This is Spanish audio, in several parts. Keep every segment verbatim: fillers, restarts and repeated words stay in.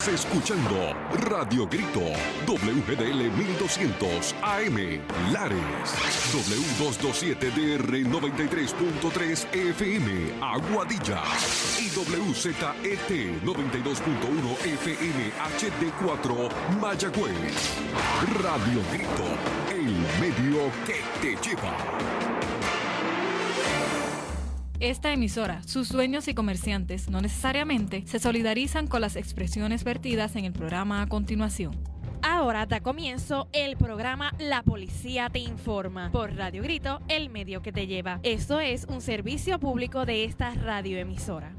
Escuchando Radio Grito, W G D L mil doscientos A M, Lares, W doscientos veintisiete D R noventa y tres punto tres F M, Aguadilla, y W Z E T noventa y dos punto uno F M H D cuatro, Mayagüez. Radio Grito, el medio que te lleva. Esta emisora, sus dueños y comerciantes no necesariamente se solidarizan con las expresiones vertidas en el programa a continuación. Ahora da comienzo el programa La Policía Te Informa por Radio Grito, el medio que te lleva. Esto es un servicio público de esta radioemisora.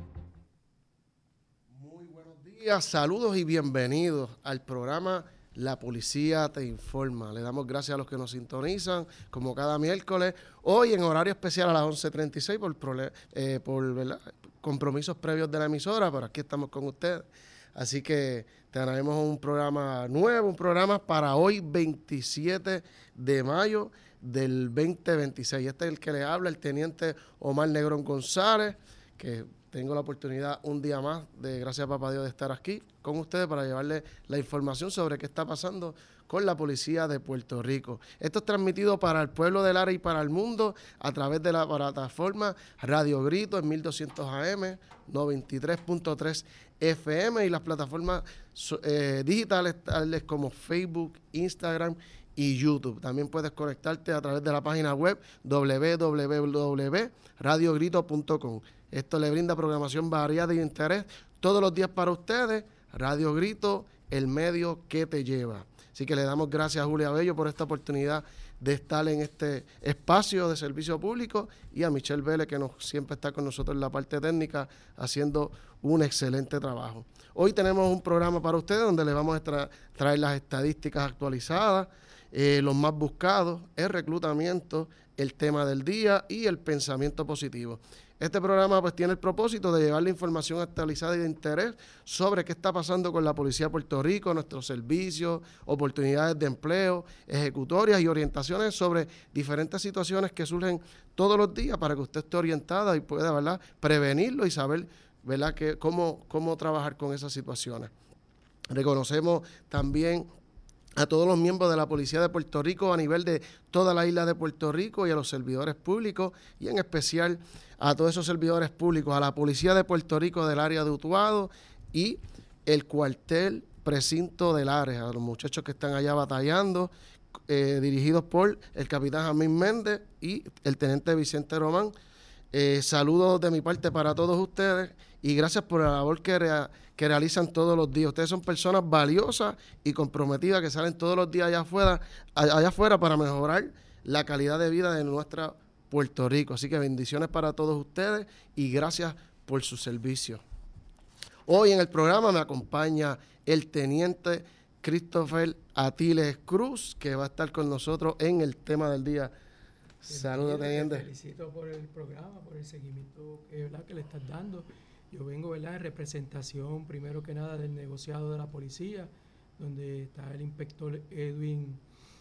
Muy buenos días, saludos y bienvenidos al programa La Policía Te Informa. Le damos gracias a los que nos sintonizan, como cada miércoles, hoy en horario especial a las once treinta y seis por, eh, por ¿verdad? compromisos previos de la emisora, pero aquí estamos con ustedes. Así que tenemos un programa nuevo, un programa para hoy, veintisiete de mayo del veinte veintiséis. Este es el que le habla, el teniente Omar Negrón González, que tengo la oportunidad un día más, de gracias a Papá Dios, de estar aquí con ustedes para llevarles la información sobre qué está pasando con la policía de Puerto Rico. Esto es transmitido para el pueblo de Lares y para el mundo a través de la plataforma Radio Grito en mil doscientos A M, noventa y tres punto tres F M y las plataformas eh, digitales tales como Facebook, Instagram y YouTube. También puedes conectarte a través de la página web w w w punto radio grito punto com. Esto le brinda programación variada y de interés todos los días para ustedes. Radio Grito, el medio que te lleva. Así que le damos gracias a Julia Bello por esta oportunidad de estar en este espacio de servicio público y a Michelle Vélez, que nos, siempre está con nosotros en la parte técnica haciendo un excelente trabajo. Hoy tenemos un programa para ustedes donde les vamos a tra- traer las estadísticas actualizadas, eh, los más buscados, el reclutamiento, el tema del día y el pensamiento positivo. Este programa pues tiene el propósito de llevar la información actualizada y de interés sobre qué está pasando con la Policía de Puerto Rico, nuestros servicios, oportunidades de empleo, ejecutorias y orientaciones sobre diferentes situaciones que surgen todos los días para que usted esté orientada y pueda, ¿verdad?, prevenirlo y saber, ¿verdad?, que, cómo, cómo trabajar con esas situaciones. Reconocemos también a todos los miembros de la Policía de Puerto Rico a nivel de toda la isla de Puerto Rico y a los servidores públicos y en especial a todos esos servidores públicos, a la Policía de Puerto Rico del área de Utuado y el cuartel precinto de Lares, a los muchachos que están allá batallando, eh, dirigidos por el capitán Jamín Méndez y el teniente Vicente Román. Eh, saludos de mi parte para todos ustedes y gracias por la labor que, rea, que realizan todos los días. Ustedes son personas valiosas y comprometidas que salen todos los días allá afuera, allá afuera para mejorar la calidad de vida de nuestra Puerto Rico. Así que bendiciones para todos ustedes y gracias por su servicio. Hoy en el programa me acompaña el teniente Christopher Atiles Cruz, que va a estar con nosotros en el tema del día. Saludos, teniente. Te felicito por el programa, por el seguimiento que, ¿verdad?, que le estás dando. Yo vengo, ¿verdad?, en representación, primero que nada, del negociado de la policía, donde está el inspector Edwin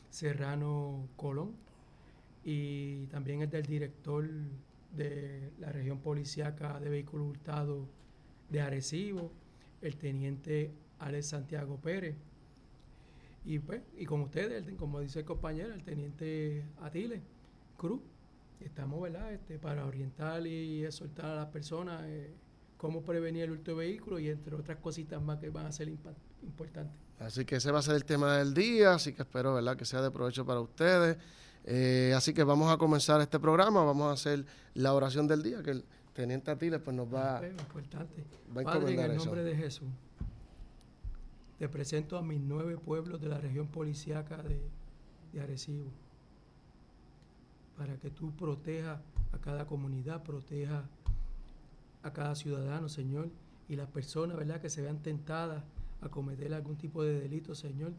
Serrano Colón, y también es del director de la región policíaca de vehículos hurtados de Arecibo, el teniente Alex Santiago Pérez. Y pues, y con ustedes, el, como dice el compañero, el teniente Atiles Cruz. Estamos, ¿verdad?, este, para orientar y exhortar a las personas eh, cómo prevenir el hurto de vehículos y entre otras cositas más que van a ser impa- importantes. Así que ese va a ser el tema del día, así que espero, ¿verdad?, que sea de provecho para ustedes. Eh, así que vamos a comenzar este programa, vamos a hacer la oración del día, que el teniente Atiles pues nos va, Ah, importante. va a Padre, en encomendar el eso. nombre de Jesús, te presento a mis nueve pueblos de la región policíaca de, de Arecibo, para que tú protejas a cada comunidad, protejas a cada ciudadano, Señor, y las personas, ¿verdad?, que se vean tentadas a cometer algún tipo de delito, Señor,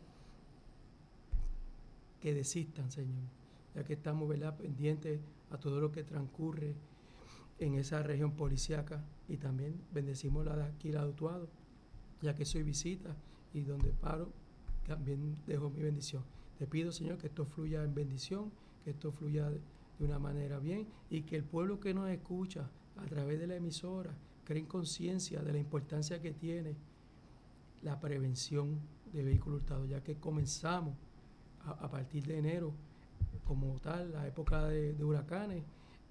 que desistan, Señor, ya que estamos, ¿verdad?, pendientes a todo lo que transcurre en esa región policíaca, y también bendecimos la de aquí, la de Utuado, ya que soy visita y donde paro también dejo mi bendición. Te pido, Señor, que esto fluya en bendición, que esto fluya de, de una manera bien, y que el pueblo que nos escucha a través de la emisora cree en conciencia de la importancia que tiene la prevención de vehículos hurtados, ya que comenzamos a, a partir de enero como tal, la época de, de huracanes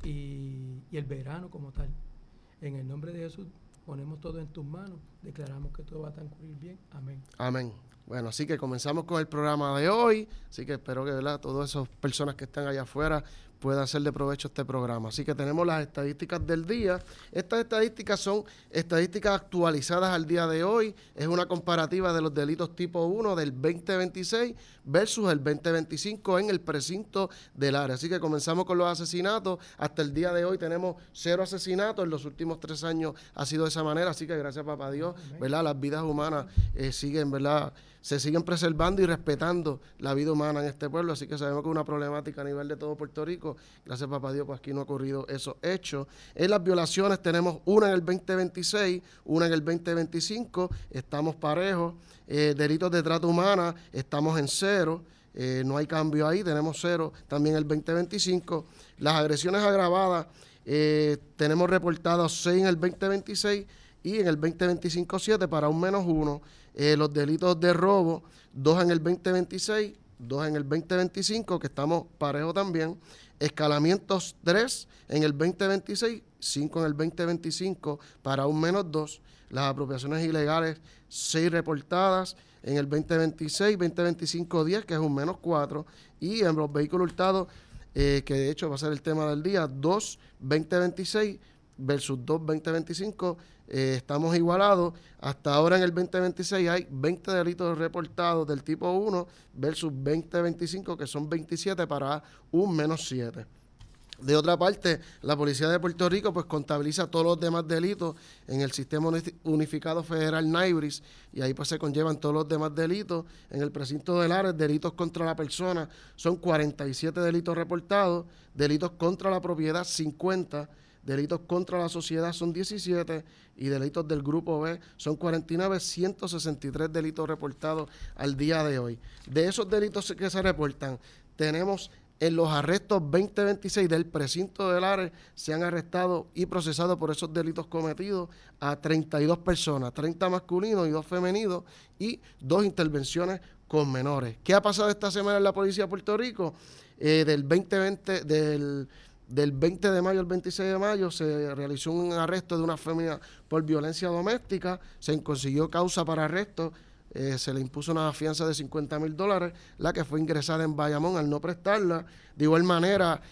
y, y el verano como tal. En el nombre de Jesús ponemos todo en tus manos, declaramos que todo va a transcurrir bien. Amén. Amén. Bueno, así que comenzamos con el programa de hoy, así que espero que, ¿verdad?, todas esas personas que están allá afuera puedan hacer de provecho este programa. Así que tenemos las estadísticas del día. Estas estadísticas son estadísticas actualizadas al día de hoy. Es una comparativa de los delitos tipo uno del veinte veintiséis versus el veinte veinticinco en el precinto del área. Así que comenzamos con los asesinatos. Hasta el día de hoy tenemos cero asesinatos. En los últimos tres años ha sido de esa manera. Así que gracias, papá Dios, ¿verdad? Las vidas humanas eh, siguen, ¿verdad?, se siguen preservando y respetando la vida humana en este pueblo, así que sabemos que es una problemática a nivel de todo Puerto Rico. Gracias, papá Dios, pues aquí no ha ocurrido esos hechos. En las violaciones tenemos una en el veinte veintiséis, una en el veinte veinticinco, estamos parejos. Eh, delitos de trata humana, estamos en cero, eh, no hay cambio ahí, tenemos cero también el veinte veinticinco. Las agresiones agravadas, eh, tenemos reportados seis en el veinte veintiséis y en el veinte veinticinco siete para un menos uno. Eh, los delitos de robo, dos en el veinte veintiséis, dos en el veinte veinticinco, que estamos parejos también. Escalamientos, tres en el veinte veintiséis, cinco en el veinte veinticinco, para un menos dos. Las apropiaciones ilegales, seis reportadas en el veinte veintiséis, veinte veinticinco, diez, que es un menos cuatro. Y en los vehículos hurtados, eh, que de hecho va a ser el tema del día, dos veinte veintiséis versus dos veinte veinticinco, eh, estamos igualados. Hasta ahora en el veinte veintiséis hay veinte delitos reportados del tipo uno versus veinte veinticinco, que son veintisiete para un menos siete. De otra parte, la Policía de Puerto Rico pues contabiliza todos los demás delitos en el Sistema Unificado Federal NAIBRIS, y ahí pues se conllevan todos los demás delitos. En el precinto del área, delitos contra la persona son cuarenta y siete delitos reportados, delitos contra la propiedad cincuenta, delitos contra la sociedad son diecisiete y delitos del grupo B son cuarenta y nueve, ciento sesenta y tres delitos reportados al día de hoy. De esos delitos que se reportan, tenemos en los arrestos veinte veintiséis del precinto del área, se han arrestado y procesado por esos delitos cometidos a treinta y dos personas, treinta masculinos y dos femeninos, y dos intervenciones con menores. ¿Qué ha pasado esta semana en la Policía de Puerto Rico? Eh, del veinte veinte, del Del veinte de mayo al veintiséis de mayo se realizó un arresto de una fémina por violencia doméstica, se consiguió causa para arresto, eh, se le impuso una fianza de cincuenta mil dólares, la que fue ingresada en Bayamón al no prestarla. De igual manera,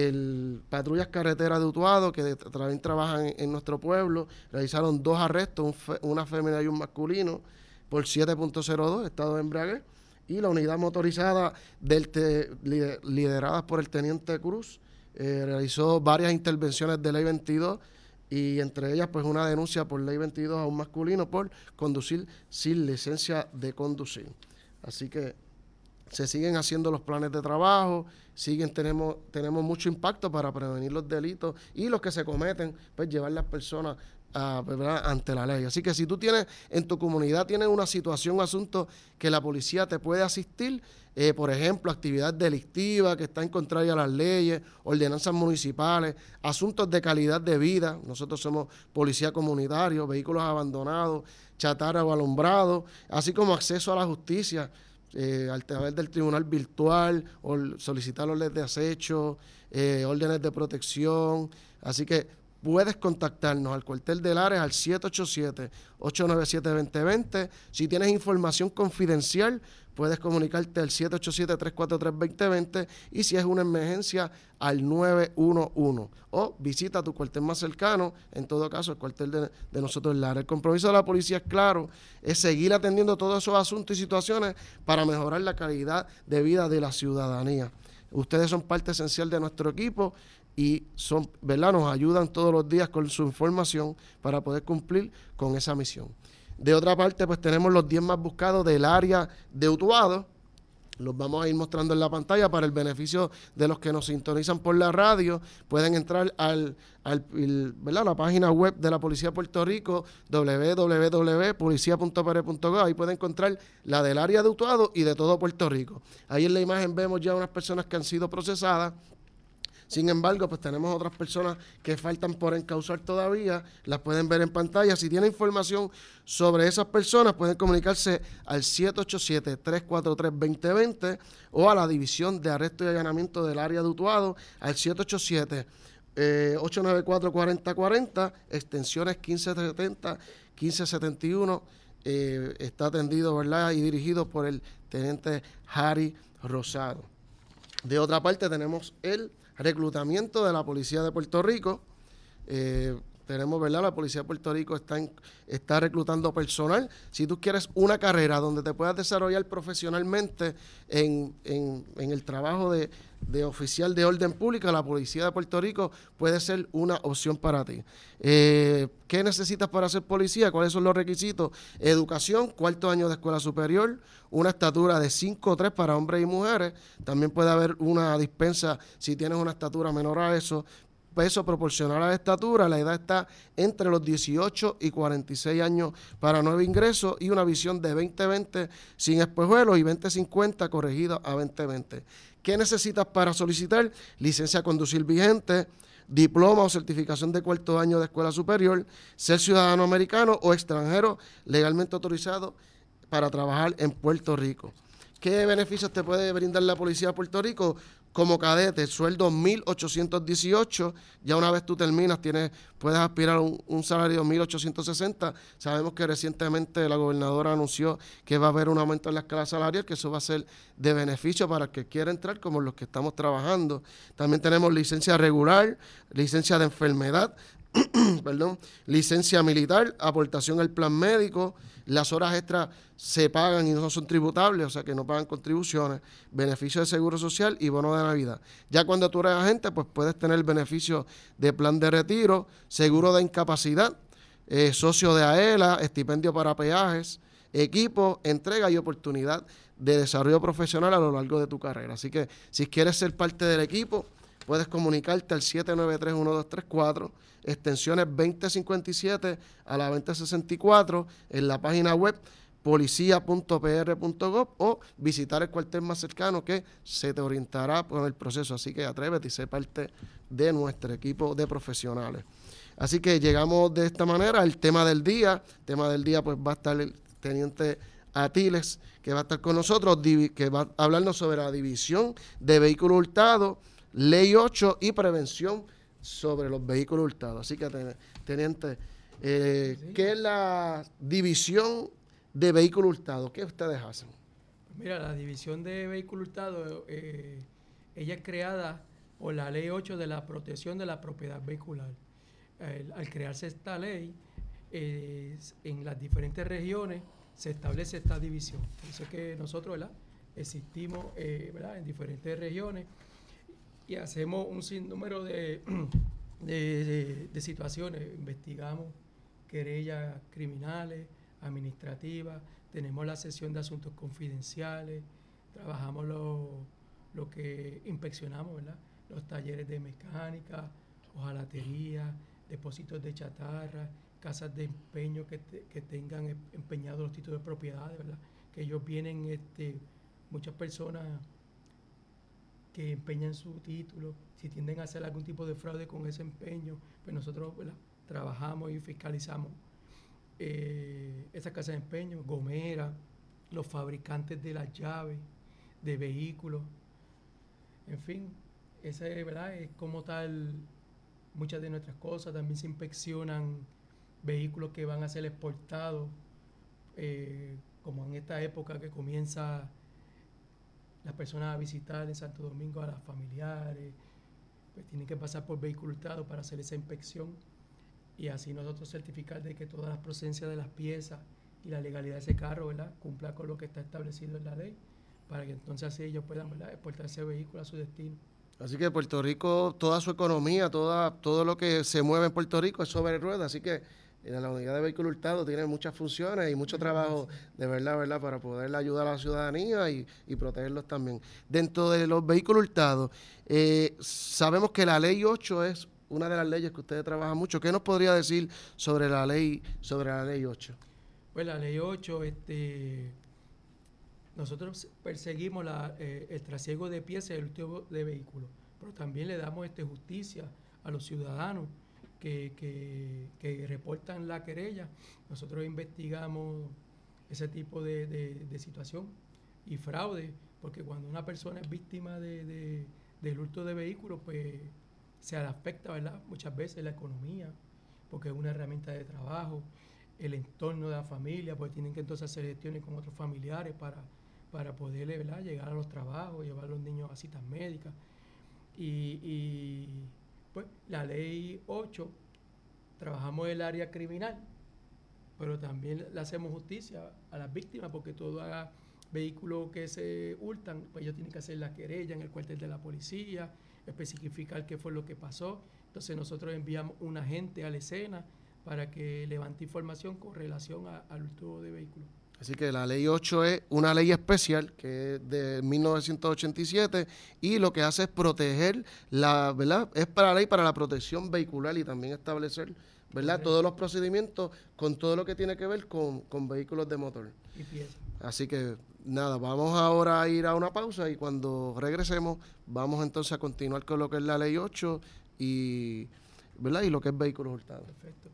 el Patrullas Carreteras de Utuado, que de, también trabajan en, en nuestro pueblo, realizaron dos arrestos, un fe, una fémina y un masculino, por siete punto cero dos, estado de embriaguez, y la unidad motorizada del te, liderada por el Teniente Cruz, Eh, realizó varias intervenciones de ley veintidós, y entre ellas pues una denuncia por ley veintidós a un masculino por conducir sin licencia de conducir. Así que se siguen haciendo los planes de trabajo, siguen tenemos tenemos mucho impacto para prevenir los delitos y los que se cometen, pues llevar las personas a, ¿verdad?, ante la ley. Así que si tú tienes en tu comunidad tienes una situación, un asunto que la policía te puede asistir, eh, por ejemplo, actividad delictiva que está en contraria a las leyes, ordenanzas municipales, asuntos de calidad de vida. Nosotros somos policía comunitario, vehículos abandonados, chatarra o alumbrado, así como acceso a la justicia, eh, al través del tribunal virtual, o solicitar órdenes de acecho, eh, órdenes de protección. Así que puedes contactarnos al cuartel del área al siete ocho siete, ocho nueve siete, dos cero dos cero. Si tienes información confidencial, puedes comunicarte al siete ocho siete, tres cuatro tres, dos cero dos cero, y si es una emergencia, al nueve uno uno. O visita tu cuartel más cercano, en todo caso el cuartel de, de nosotros en el área. El compromiso de la policía es claro, es seguir atendiendo todos esos asuntos y situaciones para mejorar la calidad de vida de la ciudadanía. Ustedes son parte esencial de nuestro equipo y son, ¿verdad?, nos ayudan todos los días con su información para poder cumplir con esa misión. De otra parte, pues tenemos los diez más buscados del área de Utuado. Los vamos a ir mostrando en la pantalla para el beneficio de los que nos sintonizan por la radio. Pueden entrar al, al el, ¿verdad?, la página web de la Policía de Puerto Rico, doble u doble u doble u punto policía punto p r punto gov. Ahí pueden encontrar la del área de Utuado y de todo Puerto Rico. Ahí en la imagen vemos ya unas personas que han sido procesadas. Sin embargo, pues tenemos otras personas que faltan por encauzar todavía, las pueden ver en pantalla. Si tienen información sobre esas personas, pueden comunicarse al siete ocho siete, tres cuatro tres, dos cero dos cero o a la División de Arresto y Allanamiento del Área de Utuado al siete ocho siete, ocho nueve cuatro, cuatro cero cuatro cero, extensiones quince setenta, quince setenta y uno. Eh, está atendido, ¿verdad?, y dirigido por el teniente Harry Rosado. De otra parte, tenemos el reclutamiento de la Policía de Puerto Rico. Eh, tenemos, ¿verdad?, la Policía de Puerto Rico está, en, está reclutando personal. Si tú quieres una carrera donde te puedas desarrollar profesionalmente en, en, en el trabajo de, de oficial de orden pública, la Policía de Puerto Rico puede ser una opción para ti. Eh, ¿Qué necesitas para ser policía? ¿Cuáles son los requisitos? Educación, cuarto año de escuela superior, una estatura de cinco tres para hombres y mujeres. También puede haber una dispensa si tienes una estatura menor a eso. Peso proporcional a la estatura, la edad está entre los dieciocho y cuarenta y seis años para nuevo ingreso y una visión de veinte veinte sin espejuelos y veinte cincuenta corregida a veinte veinte. ¿Qué necesitas para solicitar? Licencia a conducir vigente, diploma o certificación de cuarto año de escuela superior, ser ciudadano americano o extranjero legalmente autorizado para trabajar en Puerto Rico. ¿Qué beneficios te puede brindar la Policía de Puerto Rico? Como cadete, sueldo mil ochocientos dieciocho, ya una vez tú terminas, tienes, puedes aspirar a un, un salario de mil ochocientos sesenta. Sabemos que recientemente la gobernadora anunció que va a haber un aumento en la escala salarial, que eso va a ser de beneficio para el que quiera entrar, como los que estamos trabajando. También tenemos licencia regular, licencia de enfermedad, perdón, licencia militar, aportación al plan médico, las horas extras se pagan y no son tributables, o sea que no pagan contribuciones, beneficio de seguro social y bono de Navidad. Ya cuando tú eres agente, pues puedes tener beneficio de plan de retiro, seguro de incapacidad, eh, socio de AELA, estipendio para peajes, equipo, entrega y oportunidad de desarrollo profesional a lo largo de tu carrera. Así que si quieres ser parte del equipo, puedes comunicarte al siete nueve tres, uno dos tres cuatro, extensiones veinte cincuenta y siete a la veinte sesenta y cuatro, en la página web policía punto p r punto gov o visitar el cuartel más cercano que se te orientará con el proceso. Así que atrévete y sé parte de nuestro equipo de profesionales. Así que llegamos de esta manera al tema del día. El tema del día pues va a estar el teniente Atiles, que va a estar con nosotros, que va a hablarnos sobre la división de vehículos hurtados, Ley ocho y prevención sobre los vehículos hurtados. Así que, teniente, eh, ¿qué es la división de vehículos hurtados? ¿Qué ustedes hacen? Mira, la división de vehículos hurtados, eh, ella es creada por la Ley ocho de la protección de la propiedad vehicular. Eh, al crearse esta ley, eh, en las diferentes regiones se establece esta división. Por eso es que nosotros, ¿verdad?, existimos eh, ¿verdad?, en diferentes regiones y hacemos un sinnúmero de, de, de, de situaciones. Investigamos querellas criminales, administrativas, tenemos la sección de asuntos confidenciales, trabajamos lo, lo que inspeccionamos, ¿verdad?, los talleres de mecánica, hojalatería, depósitos de chatarra, casas de empeño que, te, que tengan empeñados los títulos de propiedad, ¿verdad?, que ellos vienen, este, muchas personas que empeñan su título, si tienden a hacer algún tipo de fraude con ese empeño, pues nosotros, ¿verdad?, trabajamos y fiscalizamos eh, esas casas de empeño, gomeras, los fabricantes de las llaves, de vehículos, en fin, ese, ¿verdad?, es como tal muchas de nuestras cosas. También se inspeccionan vehículos que van a ser exportados, eh, como en esta época que comienza las personas a visitar en Santo Domingo a las familiares, pues tienen que pasar por vehículo hurtado para hacer esa inspección y así nosotros certificar de que todas las procedencias de las piezas y la legalidad de ese carro, ¿verdad?, cumpla con lo que está establecido en la ley, para que entonces así ellos puedan, ¿verdad?, exportar ese vehículo a su destino. Así que Puerto Rico, toda su economía, toda, todo lo que se mueve en Puerto Rico es sobre ruedas, así que la unidad de vehículos hurtados tiene muchas funciones y mucho trabajo de verdad, verdad, para poder ayudar a la ciudadanía y, y protegerlos también. Dentro de los vehículos hurtados, eh, sabemos que la ley ocho es una de las leyes que ustedes trabajan mucho. ¿Qué nos podría decir sobre la ley, sobre la ley ocho? Pues la ley ocho, este, nosotros perseguimos la, eh, el trasiego de piezas y el hurto de vehículos. pero también le damos este, justicia a los ciudadanos que, que, que reportan la querella. Nosotros investigamos ese tipo de, de, de situación y fraude, porque cuando una persona es víctima de, de, del hurto de vehículos, pues se afecta, ¿verdad?, muchas veces la economía, porque es una herramienta de trabajo, el entorno de la familia, pues tienen que entonces hacer gestiones con otros familiares para, para poder, ¿verdad?, llegar a los trabajos, llevar a los niños a citas médicas. Y, y pues la ley ocho, trabajamos en el área criminal, pero también le hacemos justicia a las víctimas, porque todo haga vehículos que se hurtan, pues ellos tienen que hacer la querella en el cuartel de la policía, especificar qué fue lo que pasó. Entonces nosotros enviamos un agente a la escena para que levante información con relación a, al hurto de vehículos. Así que la ley ocho es una ley especial que es de mil novecientos ochenta y siete y lo que hace es proteger, la, ¿verdad? Es para la ley para la protección vehicular y también establecer, ¿verdad?, okay, todos los procedimientos con todo lo que tiene que ver con, con vehículos de motor. Y piezas. Así que nada, vamos ahora a ir a una pausa y cuando regresemos vamos entonces a continuar con lo que es la ley ocho y, ¿verdad?, y lo que es vehículos hurtados. Perfecto.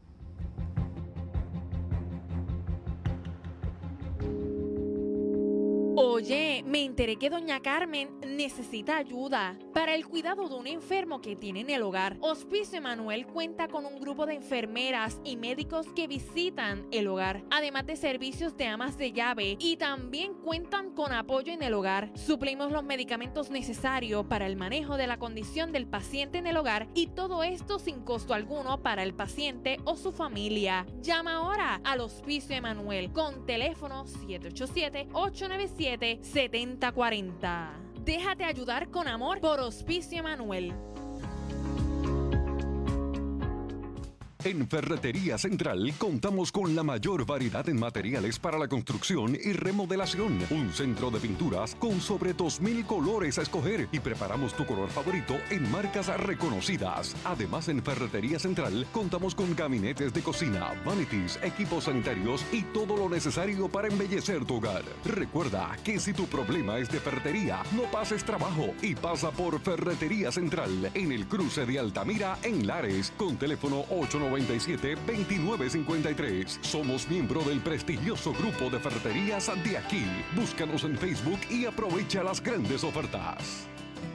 Oye, me enteré que doña Carmen necesita ayuda para el cuidado de un enfermo que tiene en el hogar. Hospicio Emanuel cuenta con un grupo de enfermeras y médicos que visitan el hogar, además de servicios de amas de llave, y también cuentan con apoyo en el hogar. Suplimos los medicamentos necesarios para el manejo de la condición del paciente en el hogar, y todo esto sin costo alguno para el paciente o su familia. Llama ahora al Hospicio Emanuel con teléfono siete ocho siete, ocho nueve siete, siete cero cuatro cero. Déjate ayudar con amor por Hospicio Emanuel. En Ferretería Central contamos con la mayor variedad en materiales para la construcción y remodelación. Un centro de pinturas con sobre dos mil colores a escoger y preparamos tu color favorito en marcas reconocidas. Además, en Ferretería Central contamos con gabinetes de cocina, vanities, equipos sanitarios y todo lo necesario para embellecer tu hogar. Recuerda que si tu problema es de ferretería, no pases trabajo y pasa por Ferretería Central en el cruce de Altamira en Lares con teléfono ocho nueve siete, dos nueve cinco tres. Somos miembro del prestigioso grupo de ferreterías de aquí. Búscanos en Facebook y aprovecha las grandes ofertas.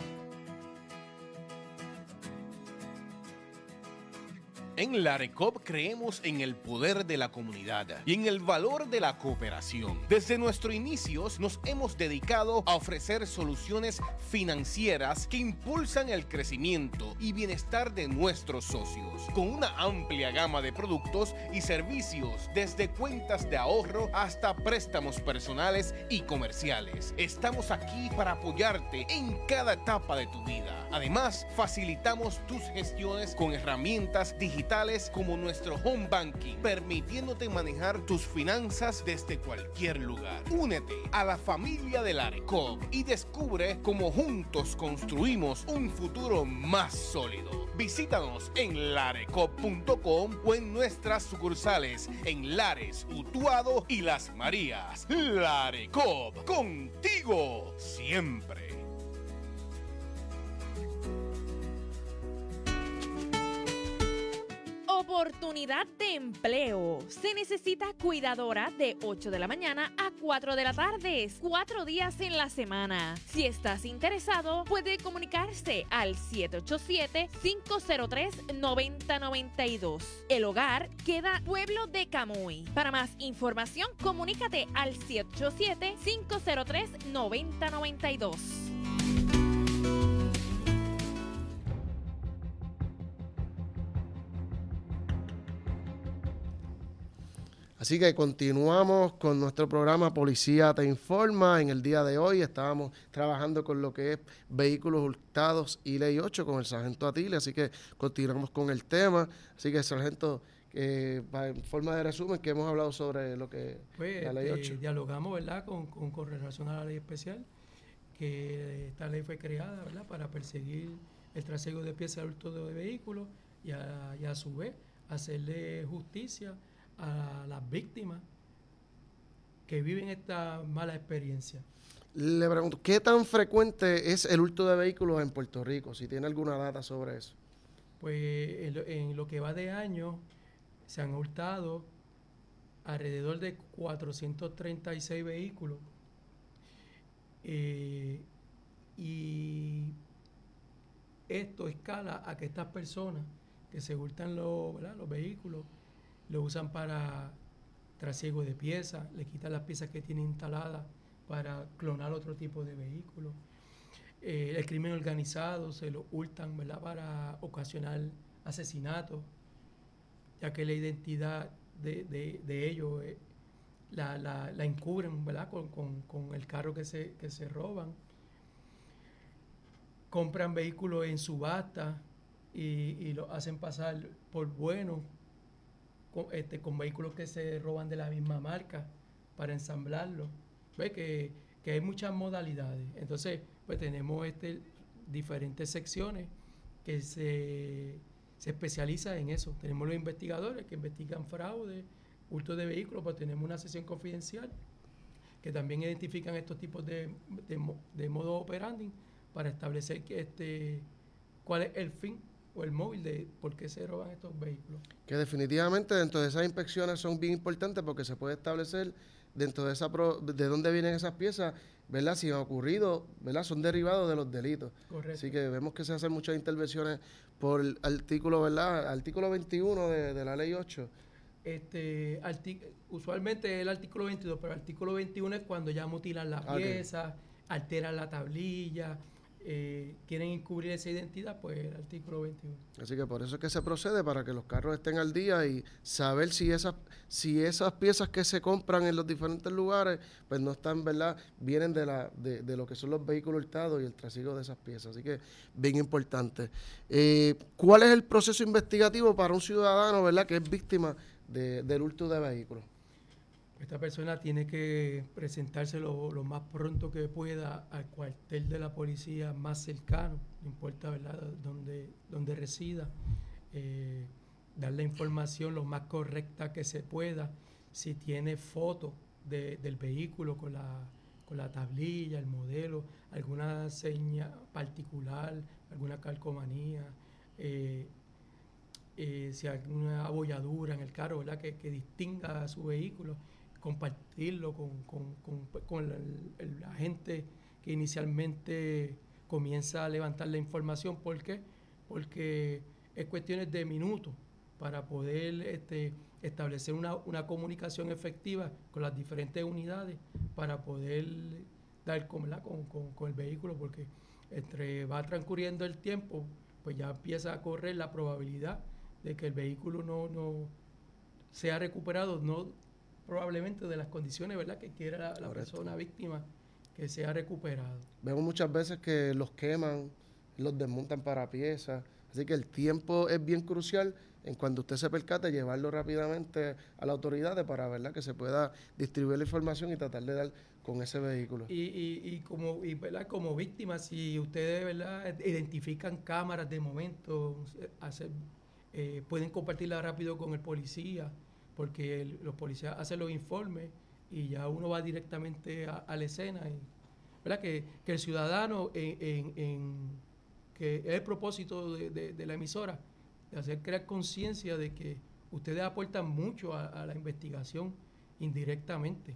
En Larecop creemos en el poder de la comunidad y en el valor de la cooperación. Desde nuestros inicios nos hemos dedicado a ofrecer soluciones financieras que impulsan el crecimiento y bienestar de nuestros socios, con una amplia gama de productos y servicios, desde cuentas de ahorro hasta préstamos personales y comerciales. Estamos aquí para apoyarte en cada etapa de tu vida. Además, facilitamos tus gestiones con herramientas digitales como nuestro Home Banking, permitiéndote manejar tus finanzas desde cualquier lugar. Únete a la familia de Larecop y descubre cómo juntos construimos un futuro más sólido. Visítanos en larecop punto com o en nuestras sucursales en Lares, Utuado y Las Marías. Larecop, contigo siempre. Oportunidad de empleo. Se necesita cuidadora de ocho de la mañana a cuatro de la tarde, cuatro días en la semana. Si estás interesado, puede comunicarse al siete ocho siete, cinco cero tres, nueve cero nueve dos. El hogar queda Pueblo de Camuy. Para más información, comunícate al siete ocho siete, cinco cero tres, nueve cero nueve dos. Así que continuamos con nuestro programa Policía Te Informa. En el día de hoy estábamos trabajando con lo que es vehículos hurtados y ley ocho con el sargento Atile, así que continuamos con el tema. Así que, sargento, eh, en forma de resumen, que hemos hablado sobre lo que pues, la ley ocho. Eh, dialogamos, ¿verdad?, con, con, con relación a la ley especial, que esta ley fue creada, ¿verdad?, para perseguir el trasiego de piezas de hurto de vehículos y a, y a su vez hacerle justicia a las víctimas que viven esta mala experiencia. Le pregunto, ¿qué tan frecuente es el hurto de vehículos en Puerto Rico? Si tiene alguna data sobre eso. Pues en lo, en lo que va de año se han hurtado alrededor de cuatrocientos treinta y seis vehículos eh, y esto escala a que estas personas que se hurtan los, ¿verdad? los vehículos lo usan para trasiego de piezas, le quitan las piezas que tienen instaladas para clonar otro tipo de vehículos. Eh, el crimen organizado se lo hurtan, ¿verdad? Para ocasionar asesinatos, ya que la identidad de, de, de ellos eh, la, la, la encubren, ¿verdad? Con, con, con el carro que se, que se roban. Compran vehículos en subasta y, y lo hacen pasar por buenos con, este, con vehículos que se roban de la misma marca para ensamblarlos. ¿Ves? Que, que hay muchas modalidades. Entonces, pues tenemos este, diferentes secciones que se, se especializan en eso. Tenemos los investigadores que investigan fraude, hurto de vehículos, pues tenemos una sesión confidencial que también identifican estos tipos de, de, de modo operandi para establecer que este, cuál es el fin o el móvil de por qué se roban estos vehículos. Que definitivamente dentro de esas inspecciones son bien importantes porque se puede establecer dentro de esa pro, de dónde vienen esas piezas, ¿verdad? Si han ocurrido, ¿verdad? Son derivados de los delitos. Correcto. Así que vemos que se hacen muchas intervenciones por el artículo, ¿verdad? Artículo veintiuno de, de la ley ocho. Este, artic- usualmente es el artículo veintidós, pero el artículo veintiuno es cuando ya mutilan la Okay. pieza, alteran la tablilla, eh, quieren encubrir esa identidad, pues el artículo veintiuno. Así que por eso es que se procede, para que los carros estén al día y saber si esas si esas piezas que se compran en los diferentes lugares, pues no están, ¿verdad? Vienen de la de, de lo que son los vehículos hurtados y el trasiego de esas piezas. Así que bien importante. Eh, ¿Cuál es el proceso investigativo para un ciudadano, ¿verdad?, que es víctima de, del hurto de vehículos? Esta persona tiene que presentarse lo, lo más pronto que pueda al cuartel de la policía más cercano, no importa, ¿verdad?, donde, donde resida, eh, dar la información lo más correcta que se pueda. Si tiene fotos de, del vehículo con la, con la tablilla, el modelo, alguna seña particular, alguna calcomanía, eh, eh, si hay alguna abolladura en el carro, ¿verdad?, que, que distinga a su vehículo, compartirlo con, con, con, con el, el agente que inicialmente comienza a levantar la información. ¿Por qué? Porque es cuestiones de minutos para poder este, establecer una, una comunicación efectiva con las diferentes unidades para poder dar con, con, con, con el vehículo, porque entre va transcurriendo el tiempo, pues ya empieza a correr la probabilidad de que el vehículo no, no sea recuperado, no probablemente de las condiciones, ¿verdad?, que quiera la, la persona víctima que sea recuperado. Vemos muchas veces que los queman, los desmontan para piezas, así que el tiempo es bien crucial en cuando usted se percate, llevarlo rápidamente a las autoridades para, ¿verdad?, que se pueda distribuir la información y tratar de dar con ese vehículo. Y, y, y como y, ¿verdad?, como víctima, si ustedes, ¿verdad?, identifican cámaras de momento, hacer, eh, pueden compartirla rápido con el policía, porque el, los policías hacen los informes y ya uno va directamente a, a la escena. Y, ¿verdad?, que, que el ciudadano, en, en, en, que es el propósito de, de, de la emisora, de hacer crear conciencia de que ustedes aportan mucho a, a la investigación indirectamente.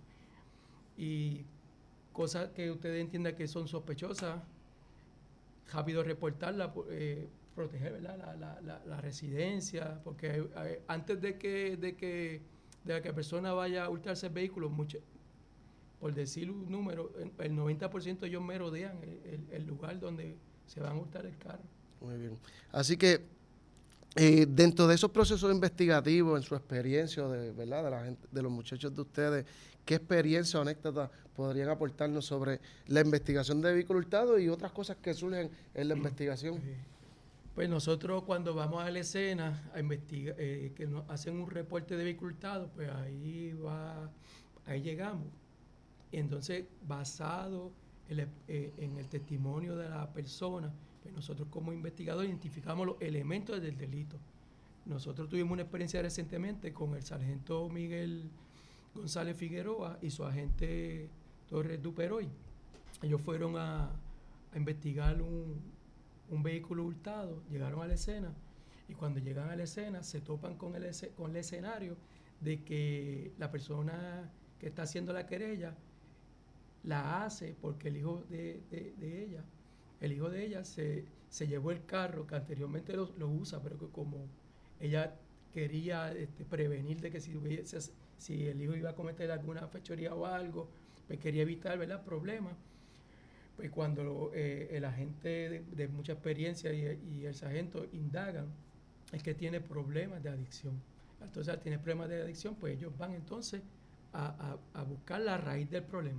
Y cosas que ustedes entiendan que son sospechosas, rápido reportarla, eh, proteger, ¿verdad?, la, la, la, la residencia, porque eh, antes de que, de que de que la persona vaya a hurtarse el vehículo, mucho, por decir un número, el noventa por ciento ellos merodean el, el, el lugar donde se van a hurtar el carro. Muy bien. Así que eh, dentro de esos procesos investigativos, en su experiencia, de, ¿verdad?, de, la gente, de los muchachos de ustedes, ¿qué experiencia o anécdota podrían aportarnos sobre la investigación de vehículos hurtados y otras cosas que surgen en la investigación? Pues nosotros cuando vamos a la escena a investigar, eh, que nos hacen un reporte de vehículo hurtado, pues ahí va, ahí llegamos. Y entonces, basado en el, eh, en el testimonio de la persona, pues nosotros como investigadores identificamos los elementos del delito. Nosotros tuvimos una experiencia recientemente con el sargento Miguel González Figueroa y su agente Torres Duperoy. ellos fueron a, a investigar un, un vehículo hurtado, llegaron a la escena y cuando llegan a la escena se topan con el, con el escenario de que la persona que está haciendo la querella la hace porque el hijo de, de, de ella, el hijo de ella se, se llevó el carro que anteriormente lo, lo usa, pero que como ella quería este, prevenir de que si, hubiese, si el hijo iba a cometer alguna fechoría o algo, pues quería evitar, ¿verdad?, problemas. Pues cuando eh, el agente de, de mucha experiencia y, y el sargento indagan, es que tiene problemas de adicción. Entonces, al tener problemas de adicción, pues ellos van entonces a, a, a buscar la raíz del problema.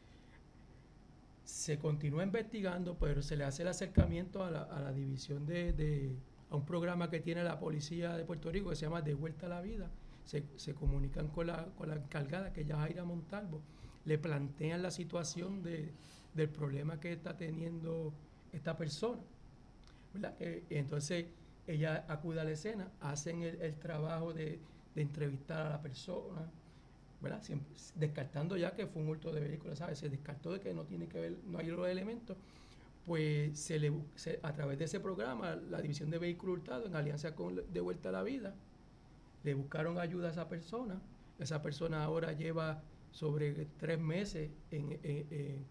Se continúa investigando, pero se le hace el acercamiento a la, a la división de, de, a un programa que tiene la policía de Puerto Rico que se llama De Vuelta a la Vida. Se, se comunican con la, con la encargada, que es Yajaira Montalvo, le plantean la situación de, del problema que está teniendo esta persona, ¿verdad? Eh, entonces ella acude a la escena, hacen el, el trabajo de, de entrevistar a la persona, ¿verdad? Siempre, descartando ya que fue un hurto de vehículos, ¿sabes? Se descartó de que no tiene que ver, no hay los elementos, pues se le, se, a través de ese programa, la División de Vehículos Hurtados, en alianza con De Vuelta a la Vida, le buscaron ayuda a esa persona. Esa persona ahora lleva sobre tres meses en, en, en,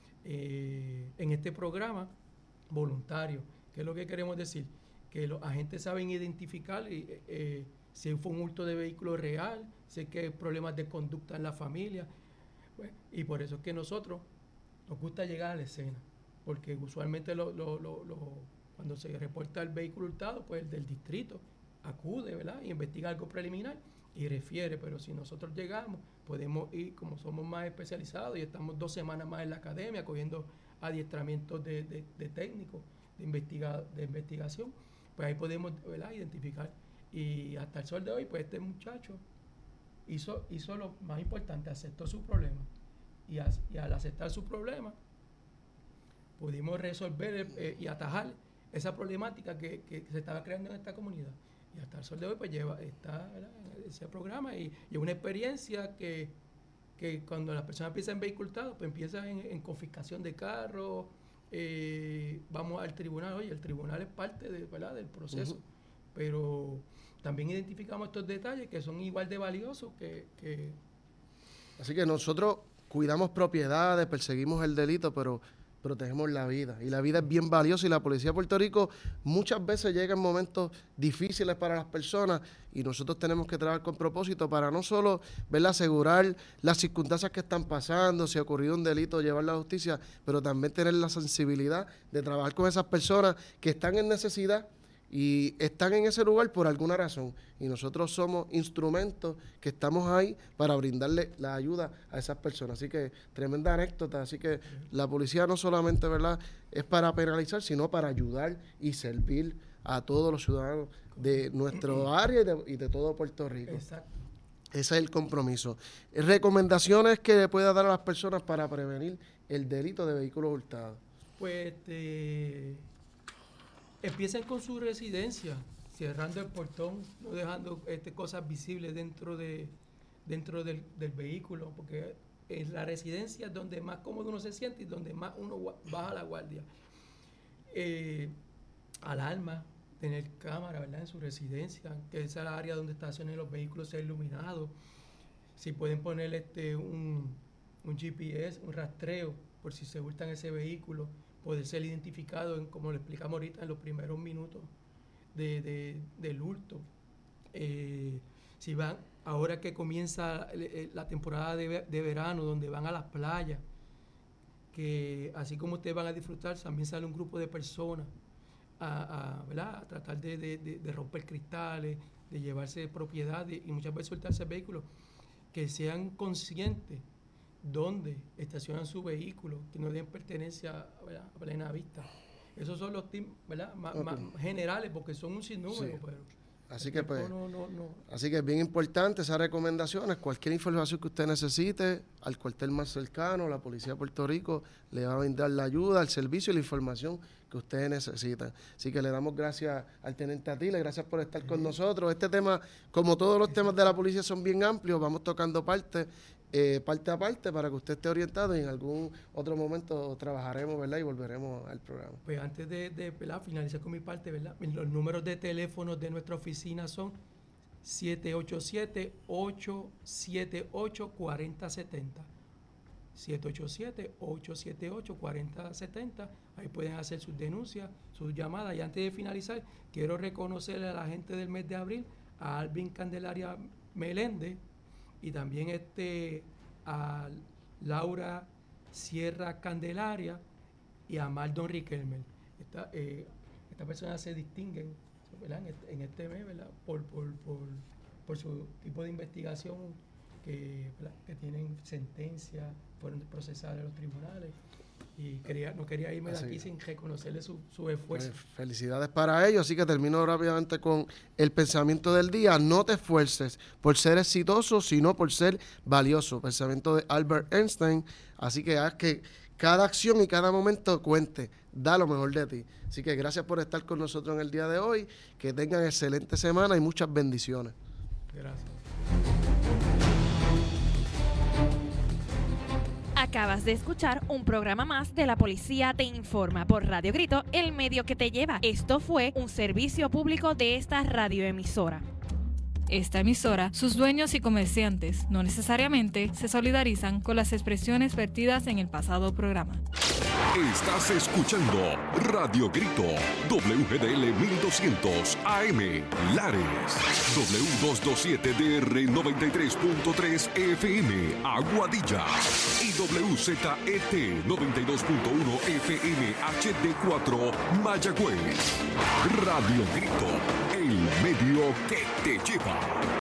en este programa voluntario. ¿Qué es lo que queremos decir? Que los agentes saben identificar eh, eh, si fue un hurto de vehículo real, si que hay problemas de conducta en la familia. Pues, y por eso es que nosotros nos gusta llegar a la escena, porque usualmente lo, lo, lo, lo, cuando se reporta el vehículo hurtado, pues el del distrito acude, ¿verdad?, y investiga algo preliminar y refiere, pero si nosotros llegamos, podemos ir, como somos más especializados y estamos dos semanas más en la academia cogiendo adiestramientos de, de, de técnicos de, investiga, de investigación, pues ahí podemos, ¿verdad?, identificar. Y hasta el sol de hoy, pues este muchacho hizo, hizo lo más importante, aceptó su problema. Y, as, y al aceptar su problema, pudimos resolver eh, y atajar esa problemática que, que, que se estaba creando en esta comunidad. Y hasta el sol de hoy, pues lleva, está, ¿verdad?, en ese programa y, y una experiencia que, que cuando las personas empiezan en vehículo hurtado, pues empiezan en, en confiscación de carros, eh, vamos al tribunal. Oye, el tribunal es parte de, ¿verdad?, del proceso, uh-huh. Pero también identificamos estos detalles que son igual de valiosos que, que... Así que nosotros cuidamos propiedades, perseguimos el delito, pero protegemos la vida. Y la vida es bien valiosa y la Policía de Puerto Rico muchas veces llega en momentos difíciles para las personas y nosotros tenemos que trabajar con propósito para no solo, ¿verdad?, asegurar las circunstancias que están pasando, si ha ocurrido un delito, llevar la justicia, pero también tener la sensibilidad de trabajar con esas personas que están en necesidad y están en ese lugar por alguna razón. Y nosotros somos instrumentos que estamos ahí para brindarle la ayuda a esas personas. Así que tremenda anécdota. Así que la policía no solamente, ¿verdad?, es para penalizar, sino para ayudar y servir a todos los ciudadanos de nuestro área y de, y de todo Puerto Rico. Exacto. Ese es el compromiso. Recomendaciones que le pueda dar a las personas para prevenir el delito de vehículos hurtados. Pues este... empiecen con su residencia, cerrando el portón, no dejando este, cosas visibles dentro de dentro del, del vehículo, porque es la residencia donde más cómodo uno se siente y donde más uno baja la guardia. Eh, alarma, tener cámara, ¿verdad?, en su residencia, que esa es la área donde estacionen los vehículos, sea iluminado. Si pueden poner este un, un G P S, un rastreo, por si se hurtan ese vehículo, poder ser identificado, en, como le explicamos ahorita, en los primeros minutos de, de, del hurto. Eh, si van, ahora que comienza la temporada de, de verano, donde van a las playas, que así como ustedes van a disfrutar, también sale un grupo de personas a, a, ¿verdad?, a tratar de, de, de, de romper cristales, de llevarse propiedades y muchas veces soltarse vehículos, que sean conscientes dónde estacionan su vehículo, que no den pertenencia, ¿verdad?, a plena vista. Esos son los tips, ¿verdad?, más, okay. más generales, porque son un sinnúmero. Sí. Pero así que pues, no, no, no. así que es bien importante esas recomendaciones. Cualquier información que usted necesite, al cuartel más cercano, la Policía de Puerto Rico le va a brindar la ayuda, el servicio y la información que que ustedes necesitan. Así que le damos gracias al teniente Atila, gracias por estar con nosotros. Este tema, como todos los temas de la policía, son bien amplios, vamos tocando parte, eh, parte a parte para que usted esté orientado y en algún otro momento trabajaremos, ¿verdad? Y volveremos al programa. Pues antes de, de ¿verdad? finalizar con mi parte, ¿verdad? Los números de teléfono de nuestra oficina son siete ocho siete, ocho siete ocho, cuatro cero siete cero. siete ocho siete, ocho siete ocho, cuatro cero siete cero. Ahí pueden hacer sus denuncias, sus llamadas. Y antes de finalizar, quiero reconocerle a la gente del mes de abril, a Alvin Candelaria Meléndez y también este a Laura Sierra Candelaria y a Maldon Riquelme. Esta, eh, estas personas se distinguen, ¿verdad? En, este, en este mes, ¿verdad? Por, por, por, por su tipo de investigación, que, que tienen sentencia, fueron procesadas en los tribunales. Y quería, no quería irme de aquí sin reconocerle su, su esfuerzo. Pues, felicidades para ellos. Así que termino rápidamente con el pensamiento del día. No te esfuerces por ser exitoso, sino por ser valioso. Pensamiento de Albert Einstein. Así que haz que cada acción y cada momento cuente. Da lo mejor de ti. Así que gracias por estar con nosotros en el día de hoy. Que tengan excelente semana y muchas bendiciones. Gracias. Acabas de escuchar un programa más de La Policía Te Informa por Radio Grito, el medio que te lleva. Esto fue un servicio público de esta radioemisora. Esta emisora, sus dueños y comerciantes no necesariamente se solidarizan con las expresiones vertidas en el pasado programa. Estás escuchando Radio Grito, W G D L mil doscientos A M, Lares, W doscientos veintisiete D R noventa y tres punto tres F M, Aguadilla, y W Z E T noventa y dos punto uno F M H D cuatro, Mayagüez. Radio Grito, el medio que te lleva.